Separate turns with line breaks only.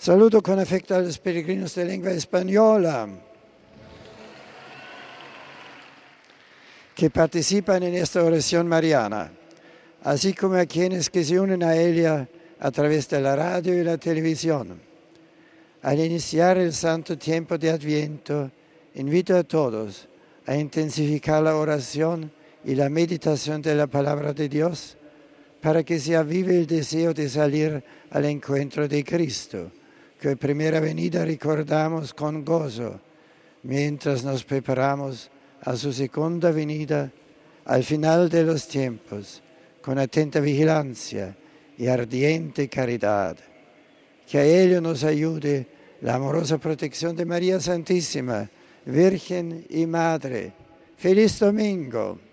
Saludo con afecto a los peregrinos de lengua española que participan en esta oración mariana, así como a quienes que se unen a ella a través de la radio y la televisión. Al iniciar el santo tiempo de Adviento, invito a todos a intensificar la oración y la meditación de la palabra de Dios para que se avive el deseo de salir al encuentro de Cristo, que primera venida recordamos con gozo, mientras nos preparamos a su segunda venida al final de los tiempos, con atenta vigilancia y ardiente caridad. Que a ello nos ayude la amorosa protección de María Santísima, Virgen y Madre. ¡Feliz domingo!